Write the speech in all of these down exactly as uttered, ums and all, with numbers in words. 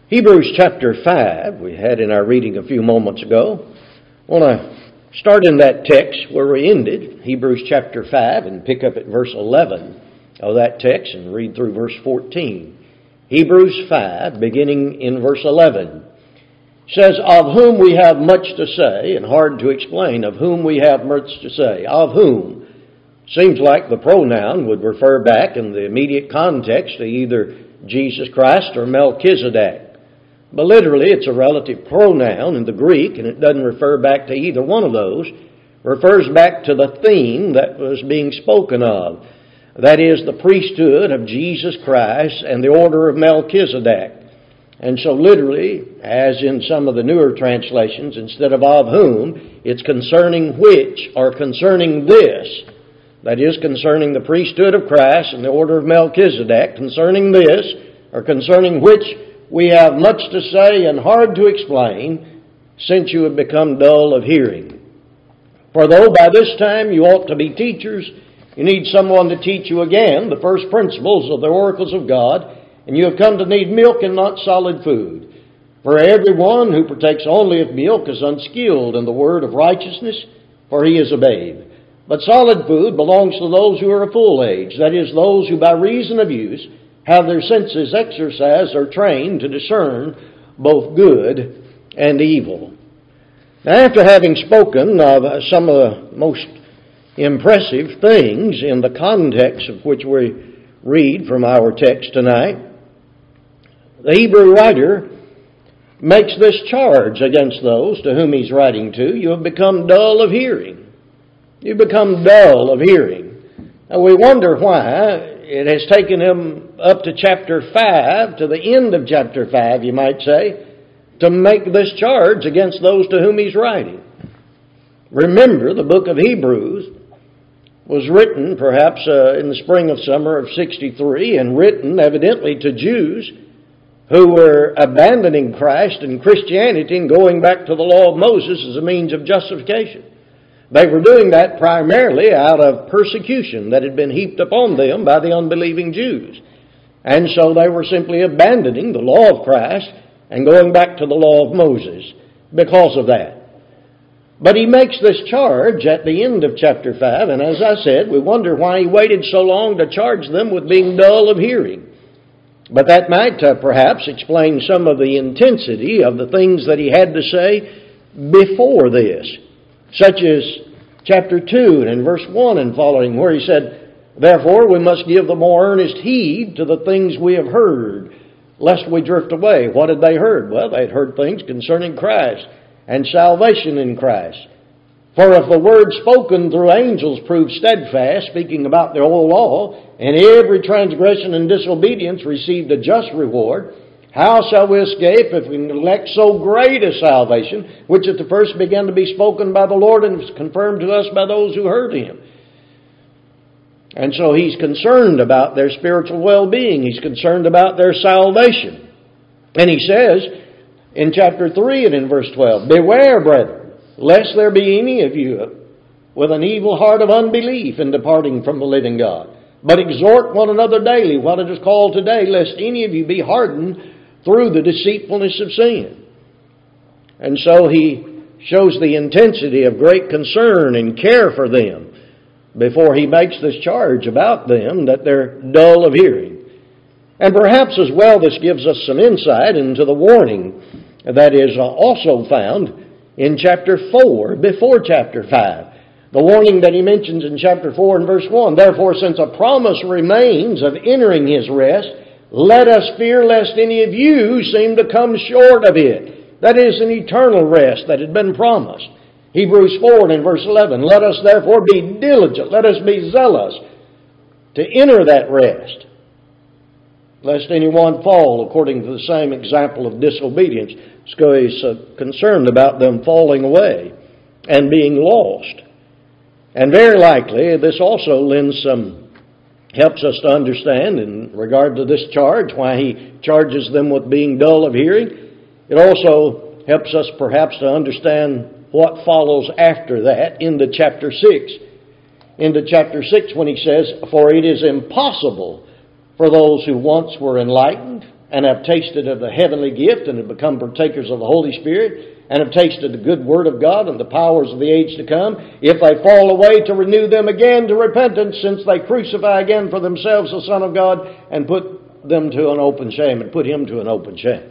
Hebrews chapter five, we had in our reading a few moments ago. I want to start in that text where we ended, Hebrews chapter five, and pick up at verse eleven of that text and read through verse fourteen. Hebrews five, beginning in verse eleven, says, "Of whom we have much to say," and hard to explain, of whom we have much to say. Of whom seems like the pronoun would refer back in the immediate context to either Jesus Christ or Melchizedek. But literally, it's a relative pronoun in the Greek, and it doesn't refer back to either one of those. It refers back to the theme that was being spoken of. That is, the priesthood of Jesus Christ and the order of Melchizedek. And so literally, as in some of the newer translations, instead of of whom, it's concerning which or concerning this. That is, concerning the priesthood of Christ and the order of Melchizedek, concerning this or concerning which we have much to say and hard to explain, since you have become dull of hearing. For though by this time you ought to be teachers, you need someone to teach you again the first principles of the oracles of God, and you have come to need milk and not solid food. For everyone who partakes only of milk is unskilled in the word of righteousness, for he is a babe. But solid food belongs to those who are of full age, that is, those who by reason of use have their senses exercised or trained to discern both good and evil." Now, after having spoken of some of the most impressive things in the context of which we read from our text tonight, the Hebrew writer makes this charge against those to whom he's writing to. You have become dull of hearing. You become dull of hearing. And we wonder why it has taken him up to chapter five, to the end of chapter five, you might say, to make this charge against those to whom he's writing. Remember, the book of Hebrews was written perhaps uh, in the spring of summer of sixty-three, and written evidently to Jews who were abandoning Christ and Christianity and going back to the law of Moses as a means of justification. They were doing that primarily out of persecution that had been heaped upon them by the unbelieving Jews. And so they were simply abandoning the law of Christ and going back to the law of Moses because of that. But he makes this charge at the end of chapter five, and as I said, we wonder why he waited so long to charge them with being dull of hearing. But that might uh, perhaps explain some of the intensity of the things that he had to say before this, such as chapter two and verse one and following, where he said, "Therefore we must give the more earnest heed to the things we have heard, lest we drift away." What had they heard? Well, they had heard things concerning Christ and salvation in Christ. "For if the word spoken through angels proved steadfast," speaking about the old law, "and every transgression and disobedience received a just reward, how shall we escape if we neglect so great a salvation, which at the first began to be spoken by the Lord and was confirmed to us by those who heard him?" And so he's concerned about their spiritual well-being. He's concerned about their salvation. And he says in chapter three and in verse twelve, "Beware, brethren, lest there be any of you with an evil heart of unbelief in departing from the living God. But exhort one another daily, while it is called today, lest any of you be hardened through the deceitfulness of sin." And so he shows the intensity of great concern and care for them before he makes this charge about them that they're dull of hearing. And perhaps as well this gives us some insight into the warning that is also found in chapter four, before chapter five. The warning that he mentions in chapter four and verse one, "Therefore, since a promise remains of entering his rest, let us fear lest any of you seem to come short of it." That is an eternal rest that had been promised. Hebrews four and verse eleven, "Let us therefore be diligent, let us be zealous to enter that rest, lest anyone fall according to the same example of disobedience." So he's uh, concerned about them falling away and being lost. And very likely this also lends some helps us to understand in regard to this charge, why he charges them with being dull of hearing. It also helps us perhaps to understand what follows after that into chapter six. Into chapter six when he says, "For it is impossible for those who once were enlightened and have tasted of the heavenly gift and have become partakers of the Holy Spirit and have tasted the good word of God and the powers of the age to come, if they fall away, to renew them again to repentance, since they crucify again for themselves the Son of God and put them to an open shame and put him to an open shame.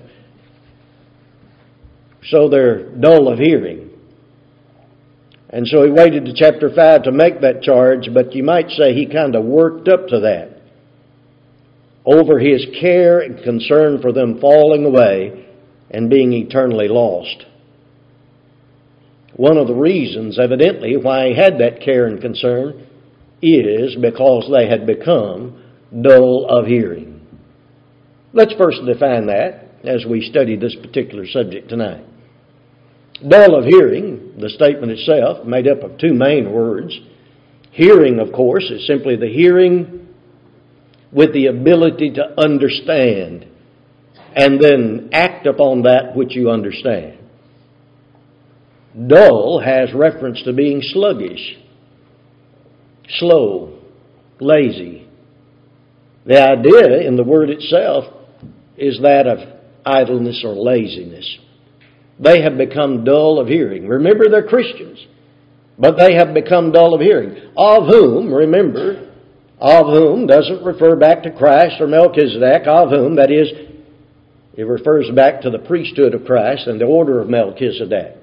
So they're dull of hearing. And so he waited to chapter five to make that charge, but you might say he kind of worked up to that over his care and concern for them falling away and being eternally lost. One of the reasons, evidently, why he had that care and concern is because they had become dull of hearing. Let's first define that as we study this particular subject tonight. Dull of hearing, the statement itself, made up of two main words. Hearing, of course, is simply the hearing with the ability to understand and then act upon that which you understand. Dull has reference to being sluggish, slow, lazy. The idea in the word itself is that of idleness or laziness. They have become dull of hearing. Remember, they're Christians, but they have become dull of hearing. Of whom, remember, of whom doesn't refer back to Christ or Melchizedek, of whom, that is, it refers back to the priesthood of Christ and the order of Melchizedek.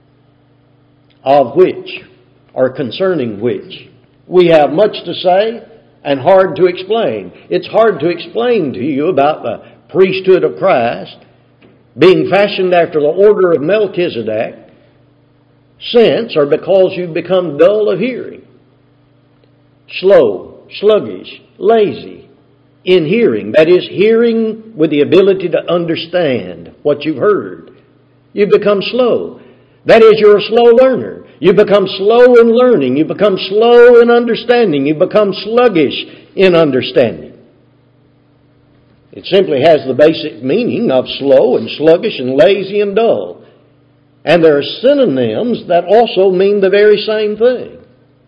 Of which, or concerning which, we have much to say and hard to explain. It's hard to explain to you about the priesthood of Christ being fashioned after the order of Melchizedek, since or because you've become dull of hearing, slow, sluggish, lazy in hearing. That is, hearing with the ability to understand what you've heard. You've become slow. That is, you're a slow learner. You become slow in learning. You become slow in understanding. You become sluggish in understanding. It simply has the basic meaning of slow and sluggish and lazy and dull. And there are synonyms that also mean the very same thing.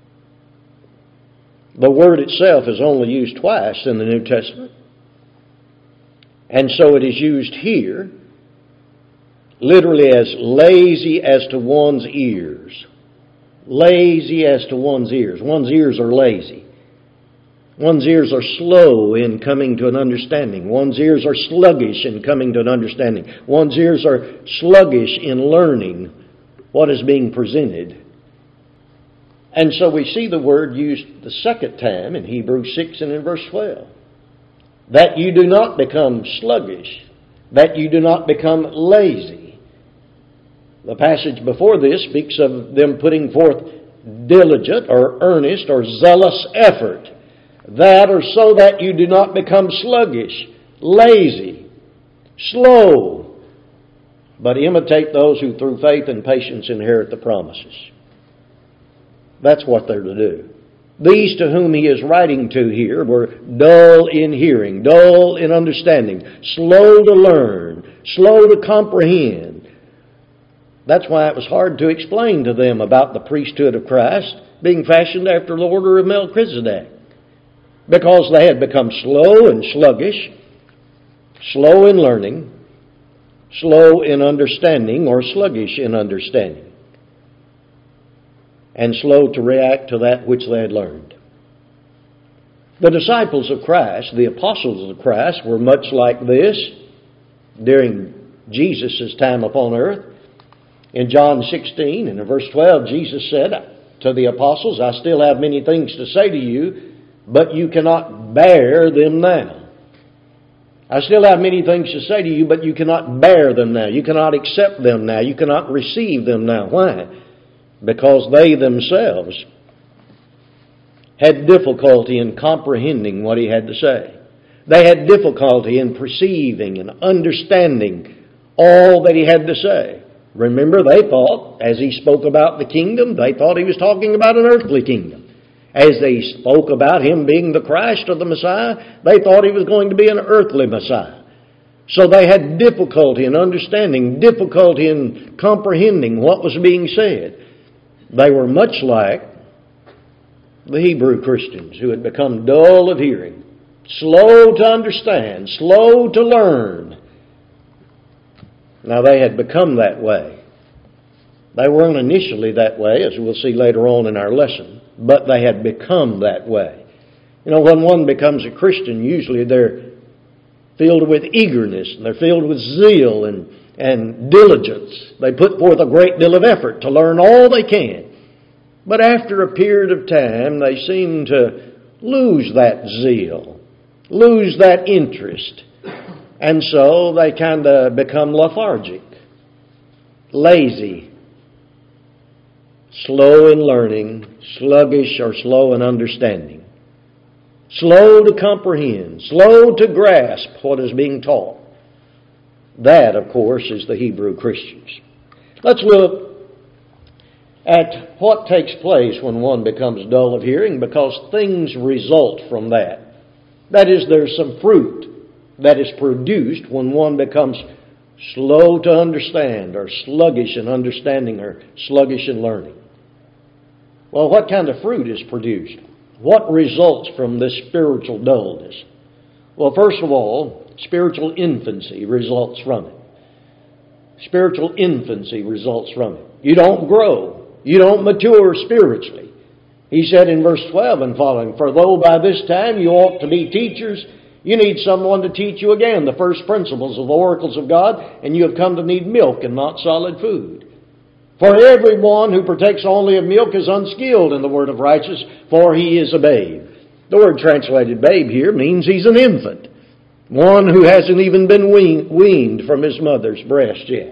The word itself is only used twice in the New Testament. And so it is used here literally as lazy as to one's ears. Lazy as to one's ears. One's ears are lazy. One's ears are slow in coming to an understanding. One's ears are sluggish in coming to an understanding. One's ears are sluggish in learning what is being presented. And so we see the word used the second time in Hebrews six and in verse twelve. That you do not become sluggish. That you do not become lazy. The passage before this speaks of them putting forth diligent or earnest or zealous effort. That or so that you do not become sluggish, lazy, slow, but imitate those who through faith and patience inherit the promises. That's what they're to do. These to whom he is writing to here were dull in hearing, dull in understanding, slow to learn, slow to comprehend. That's why it was hard to explain to them about the priesthood of Christ being fashioned after the order of Melchizedek. Because they had become slow and sluggish, slow in learning, slow in understanding, or sluggish in understanding, and slow to react to that which they had learned. The disciples of Christ, the apostles of Christ, were much like this during Jesus' time upon earth. In John sixteen and in verse twelve, Jesus said to the apostles, I still have many things to say to you, but you cannot bear them now. I still have many things to say to you, but you cannot bear them now. You cannot accept them now. You cannot receive them now. Why? Because they themselves had difficulty in comprehending what he had to say. They had difficulty in perceiving and understanding all that he had to say. Remember, they thought, as he spoke about the kingdom, they thought he was talking about an earthly kingdom. As they spoke about him being the Christ or the Messiah, they thought he was going to be an earthly Messiah. So they had difficulty in understanding, difficulty in comprehending what was being said. They were much like the Hebrew Christians who had become dull of hearing, slow to understand, slow to learn. Now they had become that way. They weren't initially that way, as we'll see later on in our lesson, but they had become that way. You know, when one becomes a Christian, usually they're filled with eagerness, and they're filled with zeal and, and diligence. They put forth a great deal of effort to learn all they can. But after a period of time, they seem to lose that zeal, lose that interest. And so they kind of become lethargic, lazy, slow in learning, sluggish or slow in understanding, slow to comprehend, slow to grasp what is being taught. That, of course, is the Hebrew Christians. Let's look at what takes place when one becomes dull of hearing, because things result from that. That is, there's some fruit that is produced when one becomes slow to understand, or sluggish in understanding, or sluggish in learning. Well, what kind of fruit is produced? What results from this spiritual dullness? Well, first of all, spiritual infancy results from it. Spiritual infancy results from it. You don't grow. You don't mature spiritually. He said in verse twelve and following, "For though by this time you ought to be teachers, you need someone to teach you again the first principles of the oracles of God, and you have come to need milk and not solid food. For everyone who partakes only of milk is unskilled in the word of righteousness, for he is a babe." The word translated babe here means he's an infant, one who hasn't even been weaned from his mother's breast yet.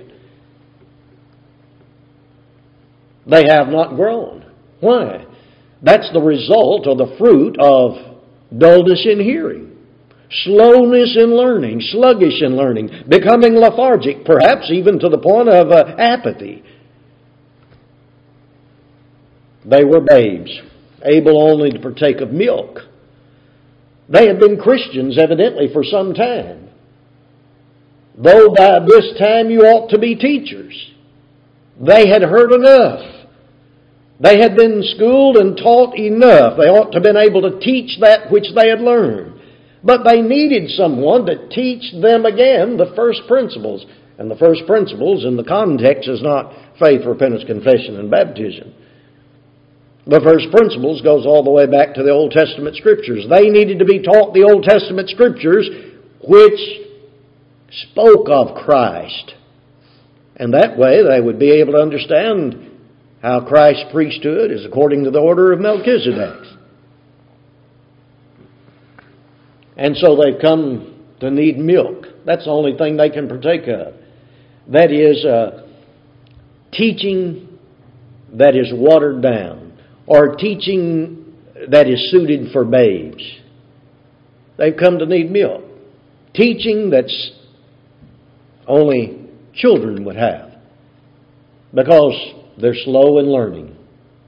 They have not grown. Why? That's the result of the fruit of dullness in hearing, slowness in learning, sluggish in learning, becoming lethargic, perhaps even to the point of uh, apathy. They were babes, able only to partake of milk. They had been Christians evidently for some time. Though by this time you ought to be teachers. They had heard enough. They had been schooled and taught enough. They ought to have been able to teach that which they had learned. But they needed someone to teach them again the first principles. And the first principles in the context is not faith, repentance, confession, and baptism. The first principles goes all the way back to the Old Testament Scriptures. They needed to be taught the Old Testament Scriptures which spoke of Christ. And that way they would be able to understand how Christ's priesthood is according to the order of Melchizedek. And so they've come to need milk. That's the only thing they can partake of. That is uh, teaching that is watered down, or teaching that is suited for babes. They've come to need milk. Teaching that's only children would have, because they're slow in learning,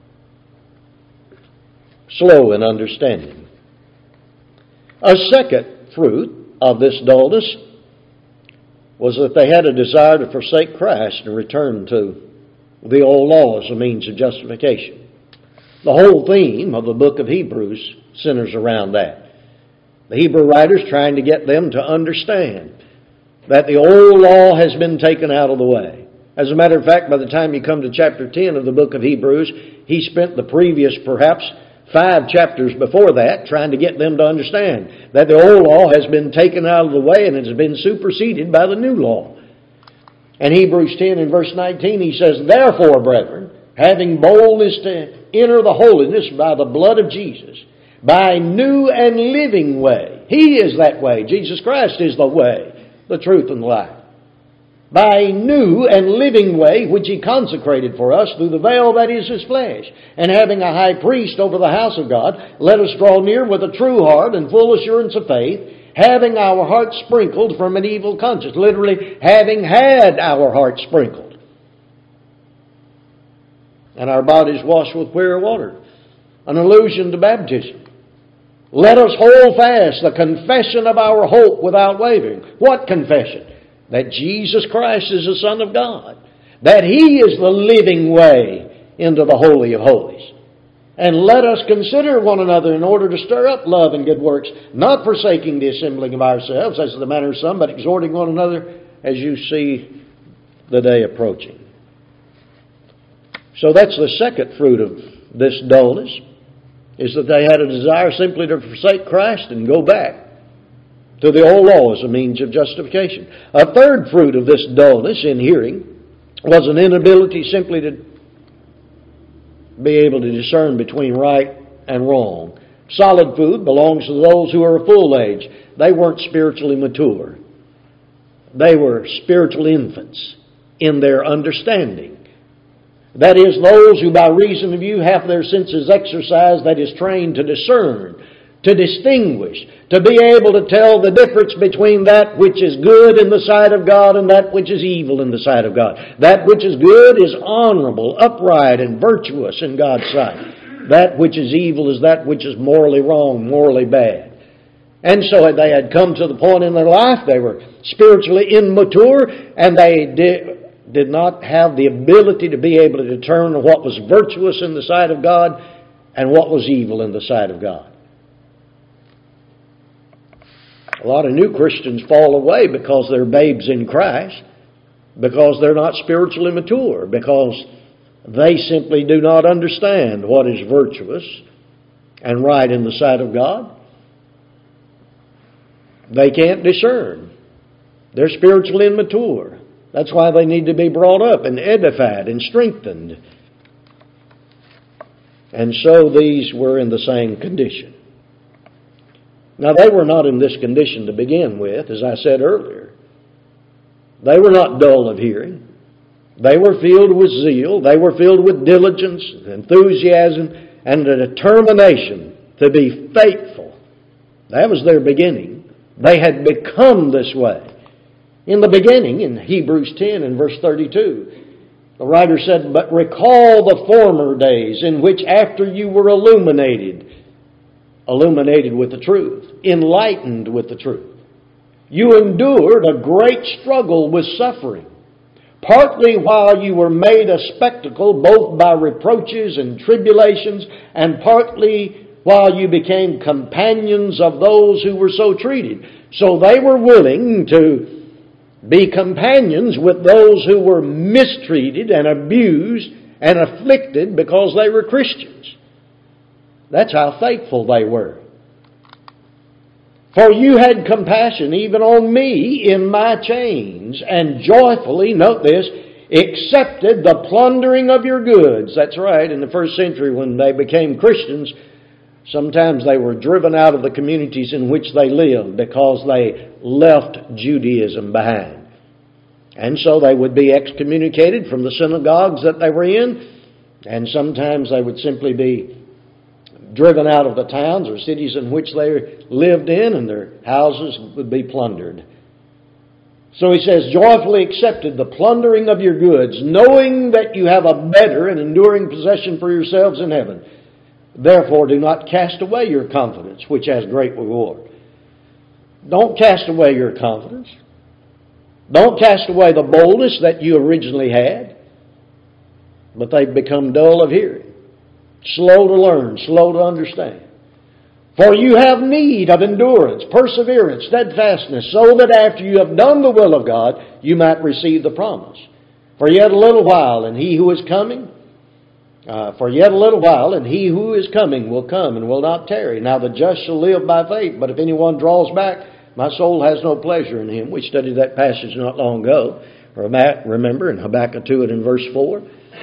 slow in understanding. A second fruit of this dullness was that they had a desire to forsake Christ and return to the old law as a means of justification. The whole theme of the book of Hebrews centers around that. The Hebrew writer's trying to get them to understand that the old law has been taken out of the way. As a matter of fact, by the time you come to chapter ten of the book of Hebrews, he spent the previous, perhaps, five chapters before that trying to get them to understand that the old law has been taken out of the way and it has been superseded by the new law. And Hebrews ten and verse nineteen, he says, "Therefore, brethren, having boldness to enter the holiness by the blood of Jesus, by a new and living way." He is that way. Jesus Christ is the way, the truth, and the life. "By a new and living way, which He consecrated for us through the veil that is His flesh. And having a high priest over the house of God, let us draw near with a true heart and full assurance of faith, having our hearts sprinkled from an evil conscience." Literally, having had our hearts sprinkled. And our bodies washed with pure water. An allusion to baptism. "Let us hold fast the confession of our hope without wavering." What confession? That Jesus Christ is the Son of God. That He is the living way into the Holy of Holies. And let us consider one another in order to stir up love and good works, not forsaking the assembling of ourselves, as is the manner of some, but exhorting one another as you see the day approaching. So that's the second fruit of this dullness, is that they had a desire simply to forsake Christ and go back to the old law as a means of justification. A third fruit of this dullness in hearing was an inability simply to be able to discern between right and wrong. Solid food belongs to those who are of full age. They weren't spiritually mature. They were spiritual infants in their understanding. That is, those who by reason of you have their senses exercised, that is, trained to discern, to distinguish, to be able to tell the difference between that which is good in the sight of God and that which is evil in the sight of God. That which is good is honorable, upright, and virtuous in God's sight. That which is evil is that which is morally wrong, morally bad. And so they had come to the point in their life, they were spiritually immature, and they did, did not have the ability to be able to determine what was virtuous in the sight of God and what was evil in the sight of God. A lot of new Christians fall away because they're babes in Christ, because they're not spiritually mature, because they simply do not understand what is virtuous and right in the sight of God. They can't discern. They're spiritually immature. That's why they need to be brought up and edified and strengthened. And so these were in the same condition. Now, they were not in this condition to begin with, as I said earlier. They were not dull of hearing. They were filled with zeal. They were filled with diligence, enthusiasm, and a determination to be faithful. That was their beginning. They had become this way. In the beginning, in Hebrews ten and verse thirty-two, the writer said, "But recall the former days in which after you were illuminated, illuminated with the truth, enlightened with the truth, you endured a great struggle with suffering, partly while you were made a spectacle both by reproaches and tribulations, and partly while you became companions of those who were so treated." So they were willing to be companions with those who were mistreated and abused and afflicted because they were Christians. That's how faithful they were. "For you had compassion even on me in my chains, and joyfully," note this, "accepted the plundering of your goods." That's right. In the first century, when they became Christians, sometimes they were driven out of the communities in which they lived because they left Judaism behind. And so they would be excommunicated from the synagogues that they were in, and sometimes they would simply be driven out of the towns or cities in which they lived in, and their houses would be plundered. So he says, "Joyfully accepted the plundering of your goods, knowing that you have a better and enduring possession for yourselves in heaven. Therefore do not cast away your confidence, which has great reward." Don't cast away your confidence. Don't cast away the boldness that you originally had. But they've become dull of hearing, slow to learn, slow to understand. "For you have need of endurance, perseverance, steadfastness, so that after you have done the will of God, you might receive the promise. For yet a little while, and he who is coming, uh, for yet a little while, and he who is coming will come and will not tarry. Now the just shall live by faith, but if anyone draws back, my soul has no pleasure in him." We studied that passage not long ago. Remember in Habakkuk two and in verse four.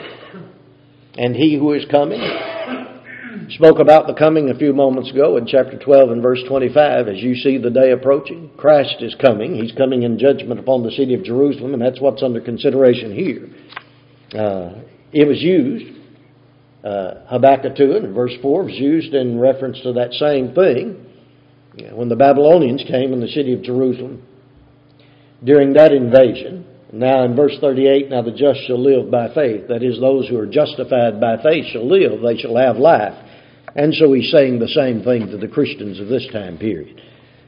"And he who is coming," spoke about the coming a few moments ago in chapter twelve and verse twenty-five. As you see the day approaching, Christ is coming. He's coming in judgment upon the city of Jerusalem, and that's what's under consideration here. Uh, it was used, uh, Habakkuk two and verse four was used in reference to that same thing. When the Babylonians came in the city of Jerusalem during that invasion. Now in verse thirty-eight, "Now the just shall live by faith." That is, those who are justified by faith shall live. They shall have life. And so he's saying the same thing to the Christians of this time period.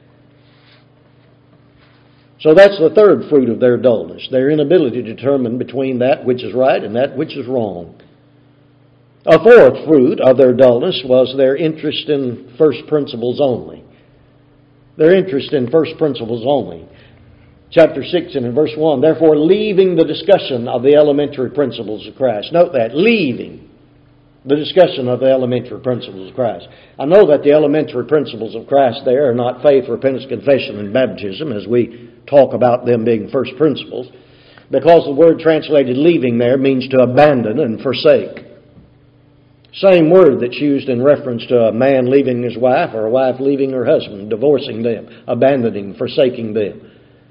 So that's the third fruit of their dullness, their inability to determine between that which is right and that which is wrong. A fourth fruit of their dullness was their interest in first principles only. Their interest in first principles only. Chapter six and in verse one, therefore leaving the discussion of the elementary principles of Christ. Note that, leaving the discussion of the elementary principles of Christ. I know that the elementary principles of Christ there are not faith, repentance, confession, and baptism, as we talk about them being first principles, because the word translated leaving there means to abandon and forsake. Same word that's used in reference to a man leaving his wife or a wife leaving her husband, divorcing them, abandoning, forsaking them.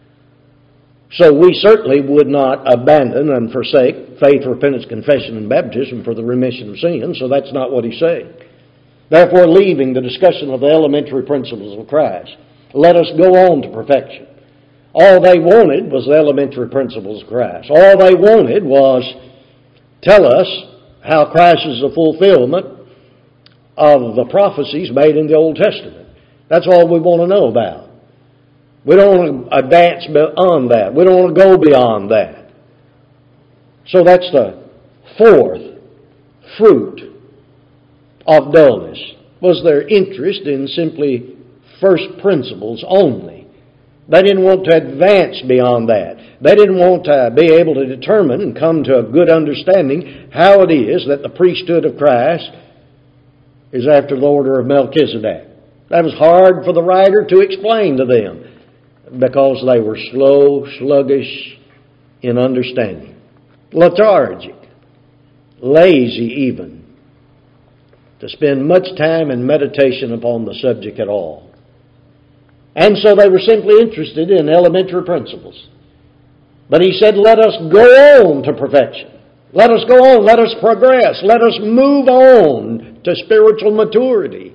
So we certainly would not abandon and forsake faith, repentance, confession, and baptism for the remission of sins, so that's not what he's saying. Therefore, leaving the discussion of the elementary principles of Christ, let us go on to perfection. All they wanted was the elementary principles of Christ. All they wanted was tell us how Christ is the fulfillment of the prophecies made in the Old Testament. That's all we want to know about. We don't want to advance beyond that. We don't want to go beyond that. So that's the fourth fruit of dullness, was their interest in simply first principles only. They didn't want to advance beyond that. They didn't want to be able to determine and come to a good understanding how it is that the priesthood of Christ is after the order of Melchizedek. That was hard for the writer to explain to them because they were slow, sluggish in understanding, lethargic, lazy even, to spend much time in meditation upon the subject at all. And so they were simply interested in elementary principles. But he said, let us go on to perfection. Let us go on. Let us progress. Let us move on to spiritual maturity.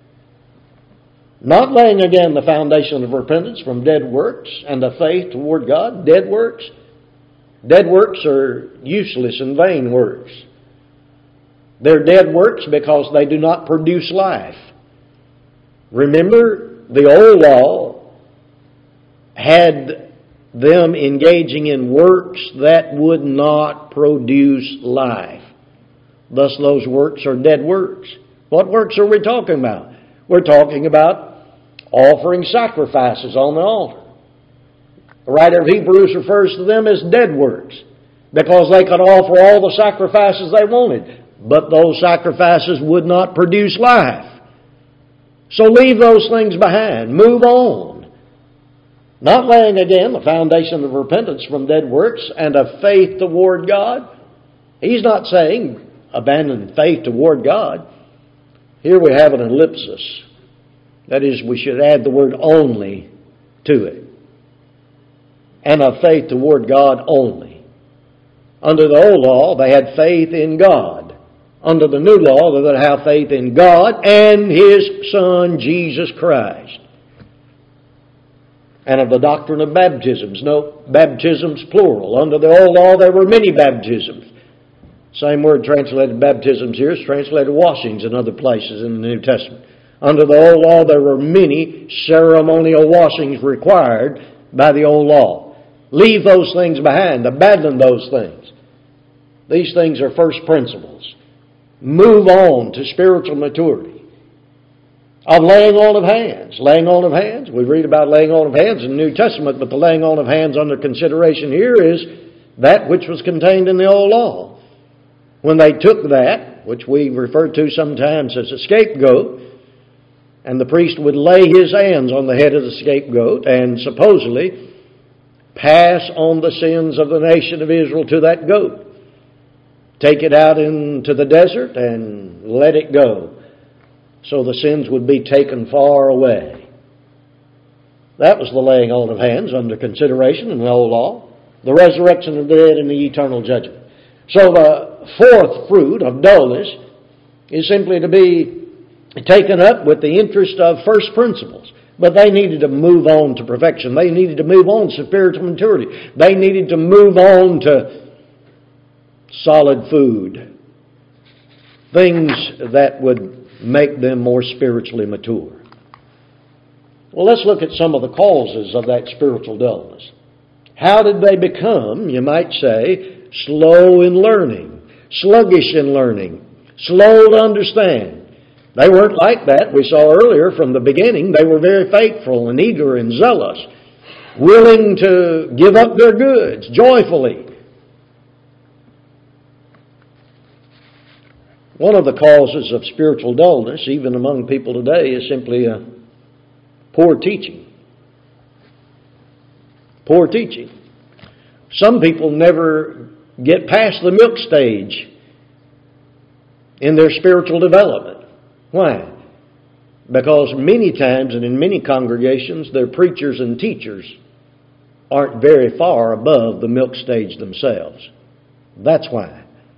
Not laying again the foundation of repentance from dead works and of faith toward God. Dead works. Dead works are useless and vain works. They're dead works because they do not produce life. Remember, the old law had them engaging in works that would not produce life. Thus, those works are dead works. What works are we talking about? We're talking about offering sacrifices on the altar. The writer of Hebrews refers to them as dead works because they could offer all the sacrifices they wanted, but those sacrifices would not produce life. So leave those things behind. Move on. Not laying again the foundation of repentance from dead works and of faith toward God. He's not saying abandon faith toward God. Here we have an ellipsis. That is, we should add the word only to it. And of faith toward God only. Under the old law, they had faith in God. Under the new law, they would have faith in God and His Son, Jesus Christ. And of the doctrine of baptisms. No, baptisms plural. Under the old law, there were many baptisms. Same word translated baptisms here is translated washings in other places in the New Testament. Under the old law, there were many ceremonial washings required by the old law. Leave those things behind. Abandon those things. These things are first principles. Move on to spiritual maturity. Of laying on of hands. Laying on of hands. We read about laying on of hands in the New Testament, but the laying on of hands under consideration here is that which was contained in the old law. When they took that, which we refer to sometimes as a scapegoat, and the priest would lay his hands on the head of the scapegoat and supposedly pass on the sins of the nation of Israel to that goat. Take it out into the desert and let it go, so the sins would be taken far away. That was the laying on of hands under consideration in the old law. The resurrection of the dead and the eternal judgment. So the fourth fruit of dullness is simply to be taken up with the interest of first principles. But they needed to move on to perfection. They needed to move on to spiritual maturity. They needed to move on to solid food. Things that would make them more spiritually mature. Well, let's look at some of the causes of that spiritual dullness. How did they become, you might say, slow in learning, sluggish in learning, slow to understand. They weren't like that. We saw earlier from the beginning, they were very faithful and eager and zealous, willing to give up their goods joyfully. One of the causes of spiritual dullness, even among people today, is simply a poor teaching. Poor teaching. Some people never get past the milk stage in their spiritual development. Why? Because many times and in many congregations, their preachers and teachers aren't very far above the milk stage themselves. That's why.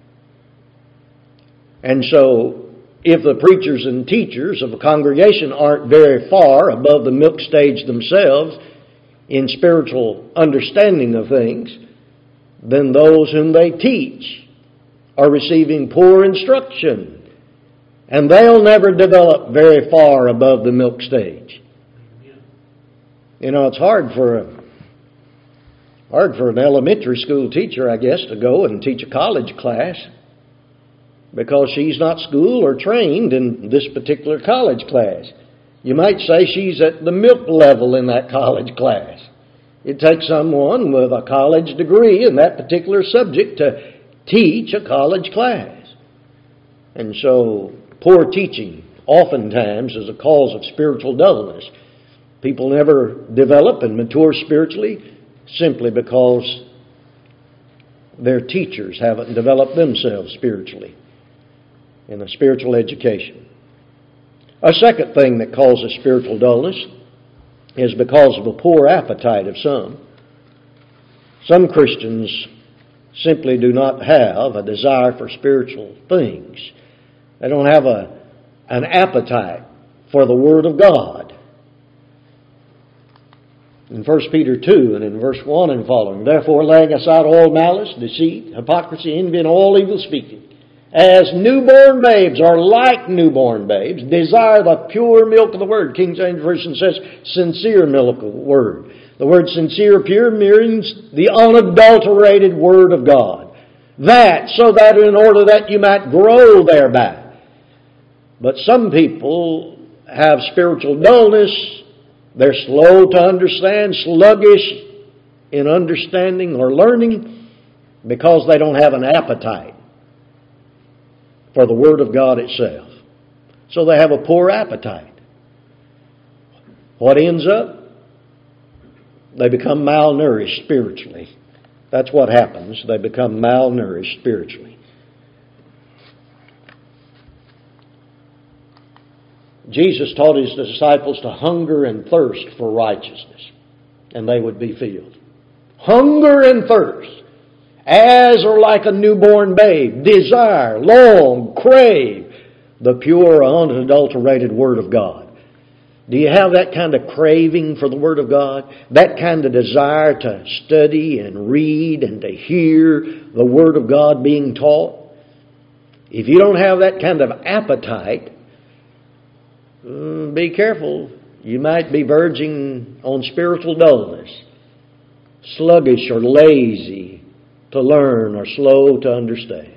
And so, if the preachers and teachers of a congregation aren't very far above the milk stage themselves in spiritual understanding of things, then those whom they teach are receiving poor instruction. And they'll never develop very far above the milk stage. You know, it's hard for a, hard for an elementary school teacher, I guess, to go and teach a college class, because she's not schooled or trained in this particular college class. You might say she's at the milk level in that college class. It takes someone with a college degree in that particular subject to teach a college class. And so, poor teaching oftentimes is a cause of spiritual dullness. People never develop and mature spiritually simply because their teachers haven't developed themselves spiritually in a spiritual education. A second thing that causes spiritual dullness is because of a poor appetite of some. Some Christians simply do not have a desire for spiritual things. They don't have a, an appetite for the Word of God. In First Peter two and in verse one and following, therefore laying aside all malice, deceit, hypocrisy, envy, and all evil speaking, as newborn babes, or like newborn babes, desire the pure milk of the Word. King James Version says sincere milk of the Word. The word sincere, pure, means the unadulterated Word of God. That, so that in order that you might grow thereby. But some people have spiritual dullness. They're slow to understand, sluggish in understanding or learning, because they don't have an appetite for the Word of God itself. So they have a poor appetite. What ends up? They become malnourished spiritually. That's what happens. They become malnourished spiritually. Jesus taught His disciples to hunger and thirst for righteousness, and they would be filled. Hunger and thirst, as or like a newborn babe, desire, long, crave the pure, unadulterated Word of God. Do you have that kind of craving for the Word of God? That kind of desire to study and read and to hear the Word of God being taught? If you don't have that kind of appetite, be careful. You might be verging on spiritual dullness, sluggish or lazy to learn or slow to understand.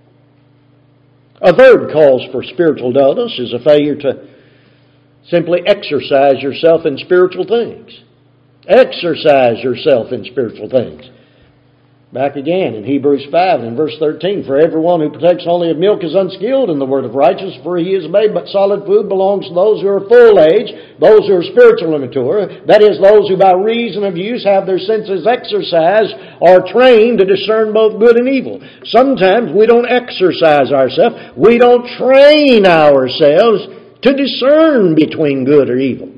A third cause for spiritual dullness is a failure to simply exercise yourself in spiritual things. Exercise yourself in spiritual things. Back again in Hebrews five and in verse thirteen, for everyone who partakes only of milk is unskilled in the word of righteousness, for he is a babe, but solid food belongs to those who are full age, those who are spiritually mature, that is, those who by reason of use have their senses exercised or trained to discern both good and evil. Sometimes we don't exercise ourselves, we don't train ourselves to discern between good or evil.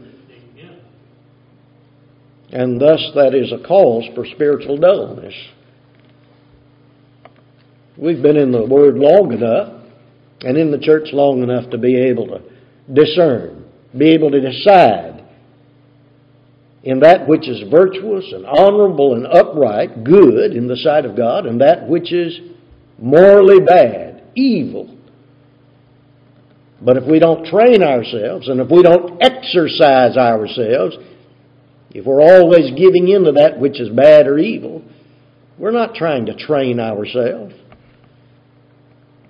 And thus that is a cause for spiritual dullness. We've been in the Word long enough and in the church long enough to be able to discern, be able to decide in that which is virtuous and honorable and upright, good in the sight of God, and that which is morally bad, evil. But if we don't train ourselves and if we don't exercise ourselves, if we're always giving in to that which is bad or evil, we're not trying to train ourselves.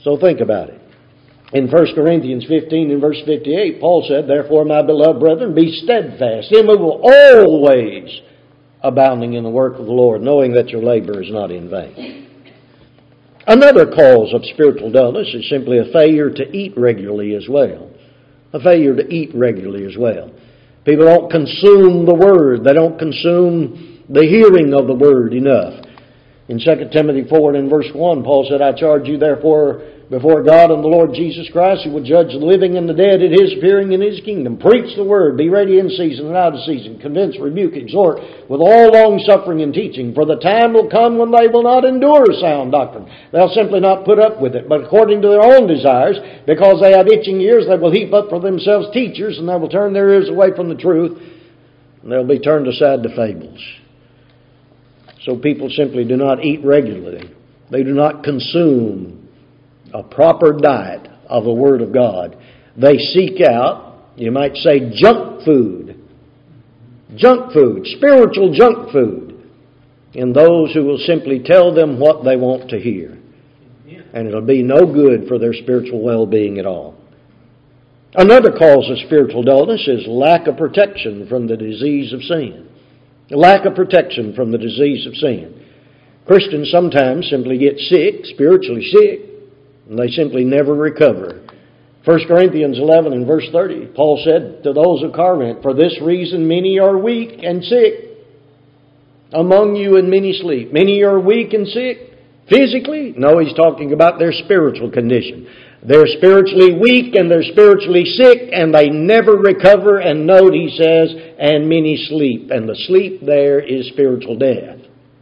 So think about it. In First Corinthians fifteen and verse fifty-eight, Paul said, "Therefore, my beloved brethren, be steadfast, immovable, always abounding in the work of the Lord, knowing that your labor is not in vain." Another cause of spiritual dullness is simply a failure to eat regularly as well. A failure to eat regularly as well. People don't consume the Word. They don't consume the hearing of the Word enough. In Second Timothy four and verse one, Paul said, "I charge you therefore before God and the Lord Jesus Christ, who will judge the living and the dead at His appearing in His kingdom. Preach the Word, be ready in season and out of season. Convince, rebuke, exhort with all long suffering and teaching. For the time will come when they will not endure sound doctrine. They'll simply not put up with it, but according to their own desires, because they have itching ears, they will heap up for themselves teachers, and they will turn their ears away from the truth, and they'll be turned aside to fables." So people simply do not eat regularly. They do not consume a proper diet of the Word of God. They seek out, you might say, junk food. Junk food, spiritual junk food. In those who will simply tell them what they want to hear. And it'll be no good for their spiritual well-being at all. Another cause of spiritual dullness is lack of protection from the disease of sin. Lack of protection from the disease of sin. Christians sometimes simply get sick, spiritually sick, and they simply never recover. First Corinthians eleven and verse thirty, Paul said to those of Corinth, "For this reason many are weak and sick among you, and many sleep." Many are weak and sick physically? No, he's talking about their spiritual condition. They're spiritually weak and they're spiritually sick, and they never recover. And note, he says, "and many sleep." And the sleep there is spiritual death.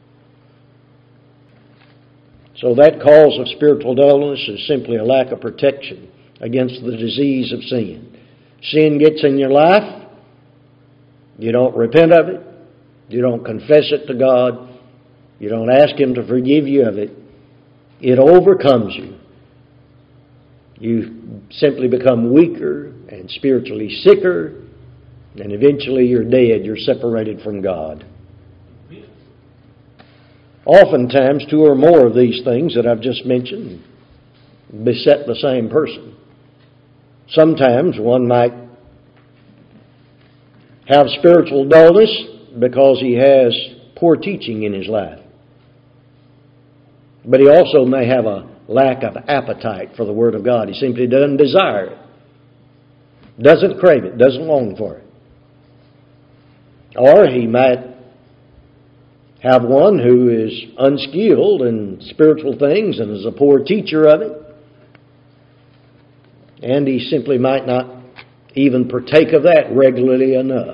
So that cause of spiritual dullness is simply a lack of protection against the disease of sin. Sin gets in your life. You don't repent of it. You don't confess it to God. You don't ask Him to forgive you of it. It overcomes you. You simply become weaker and spiritually sicker, and eventually you're dead. You're separated from God. Oftentimes, two or more of these things that I've just mentioned beset the same person. Sometimes one might have spiritual dullness because he has poor teaching in his life. But he also may have a lack of appetite for the Word of God. He simply doesn't desire it, doesn't crave it, doesn't long for it. Or he might have one who is unskilled in spiritual things and is a poor teacher of it. And he simply might not even partake of that regularly enough.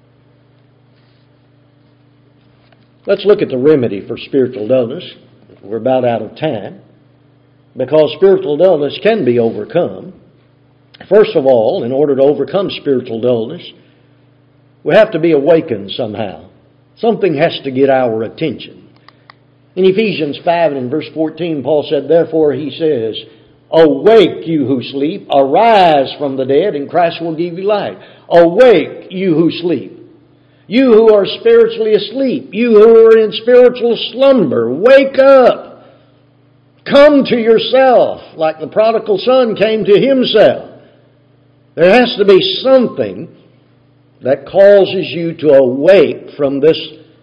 Let's look at the remedy for spiritual dullness. We're about out of time. Because spiritual dullness can be overcome. First of all, in order to overcome spiritual dullness, we have to be awakened somehow. Something has to get our attention. In Ephesians five and in verse fourteen, Paul said, "Therefore," he says, "awake, you who sleep, arise from the dead, and Christ will give you light." Awake, you who sleep. You who are spiritually asleep. You who are in spiritual slumber. Wake up. Come to yourself, like the prodigal son came to himself. There has to be something that causes you to awake from this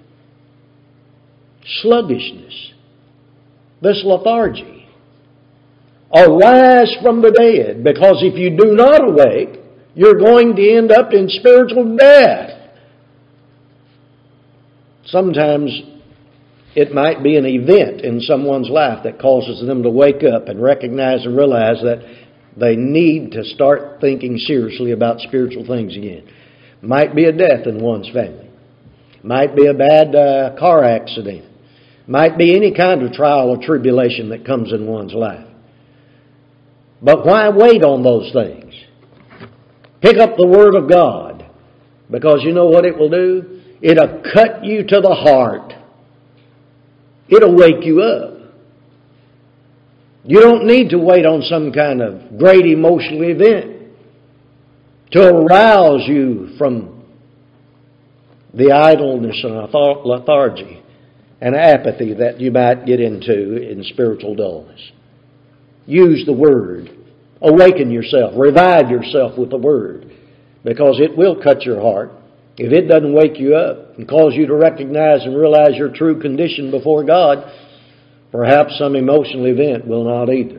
sluggishness, this lethargy. Arise from the dead, because if you do not awake, you're going to end up in spiritual death. Sometimes it might be an event in someone's life that causes them to wake up and recognize and realize that they need to start thinking seriously about spiritual things again. Might be a death in one's family. Might be a bad uh, car accident. Might be any kind of trial or tribulation that comes in one's life. But why wait on those things? Pick up the Word of God. Because you know what it will do? It'll cut you to the heart. It'll wake you up. You don't need to wait on some kind of great emotional event to arouse you from the idleness and lethargy and apathy that you might get into in spiritual dullness. use the Word. Awaken yourself. Revive yourself with the Word. Because it will cut your heart. If it doesn't wake you up and cause you to recognize and realize your true condition before God, perhaps some emotional event will not either.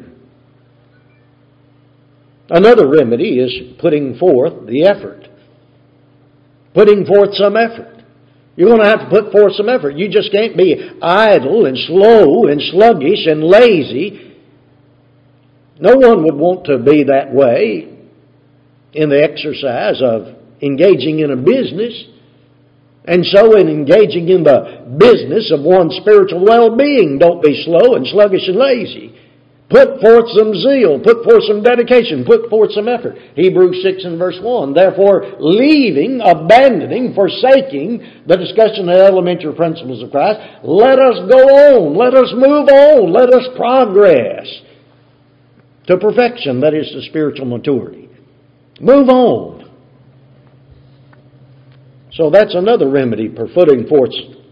Another remedy is putting forth the effort. Putting forth some effort. You're going to have to put forth some effort. You just can't be idle and slow and sluggish and lazy. No one would want to be that way in the exercise of engaging in a business. And so in engaging in the business of one's spiritual well-being, don't be slow and sluggish and lazy. Put forth some zeal. Put forth some dedication. Put forth some effort. Hebrews six and verse one. Therefore, leaving, abandoning, forsaking the discussion of the elementary principles of Christ, let us go on. Let us move on. Let us progress to perfection, that is, to spiritual maturity. Move on. So that's another remedy for putting forth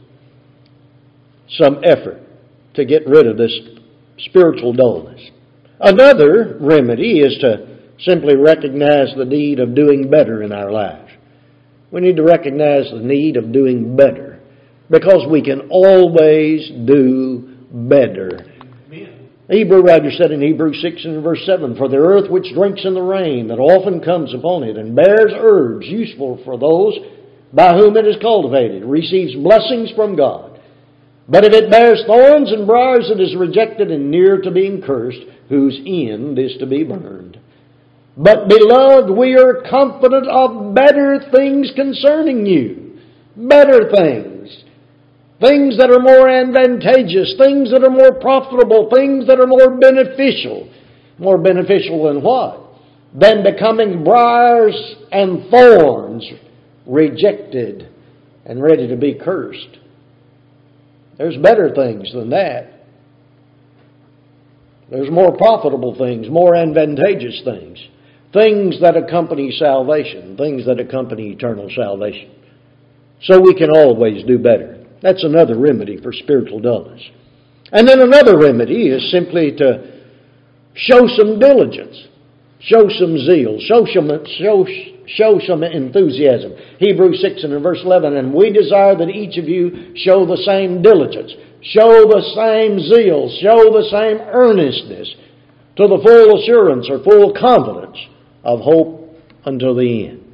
some effort to get rid of this spiritual dullness. Another remedy is to simply recognize the need of doing better in our lives. We need to recognize the need of doing better because we can always do better. The Hebrew writer said in Hebrews six and verse seven, For the earth which drinks in the rain that often comes upon it and bears herbs useful for those by whom it is cultivated, receives blessings from God. But if it bears thorns and briars, it is rejected and near to being cursed, whose end is to be burned. But, beloved, we are confident of better things concerning you. Better things. Things that are more advantageous. Things that are more profitable. Things that are more beneficial. More beneficial than what? Than becoming briars and thorns, rejected and ready to be cursed. There's better things than that. There's more profitable things, more advantageous things. Things that accompany salvation. Things that accompany eternal salvation. So we can always do better. That's another remedy for spiritual dullness. And then another remedy is simply to show some diligence. Show some zeal. Show some, show, show some enthusiasm. Hebrews six and verse eleven, And we desire that each of you show the same diligence, show the same zeal, show the same earnestness to the full assurance or full confidence of hope until the end.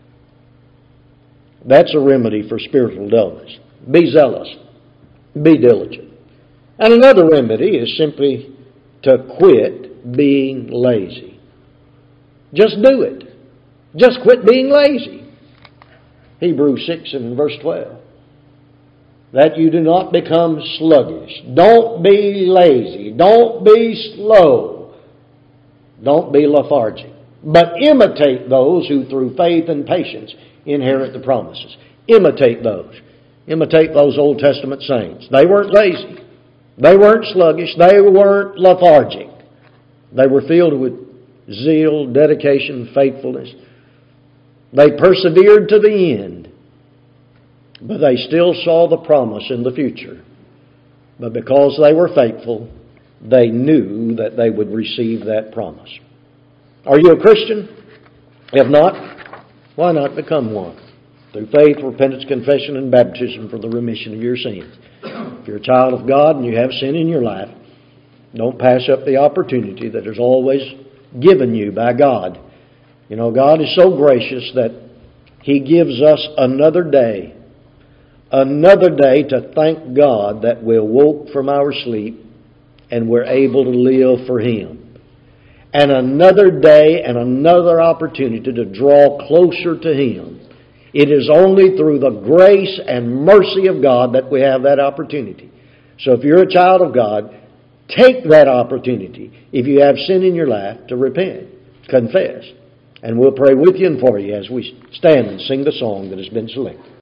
That's a remedy for spiritual dullness. Be zealous. Be diligent. And another remedy is simply to quit being lazy. Just do it. Just quit being lazy. Hebrews six and verse twelve. That you do not become sluggish. Don't be lazy. Don't be slow. Don't be lethargic. But imitate those who through faith and patience inherit the promises. Imitate those. Imitate those Old Testament saints. They weren't lazy. They weren't sluggish. They weren't lethargic. They were filled with zeal, dedication, faithfulness. They persevered to the end. But they still saw the promise in the future. But because they were faithful, they knew that they would receive that promise. Are you a Christian? If not, why not become one? Through faith, repentance, confession, and baptism for the remission of your sins. If you're a child of God and you have sin in your life, don't pass up the opportunity that is always given you by God. You know, God is so gracious that He gives us another day. Another day to thank God that we awoke from our sleep and we're able to live for Him. And another day and another opportunity to draw closer to Him. It is only through the grace and mercy of God that we have that opportunity. So if you're a child of God, take that opportunity, if you have sin in your life, to repent, confess. And we'll pray with you and for you as we stand and sing the song that has been selected.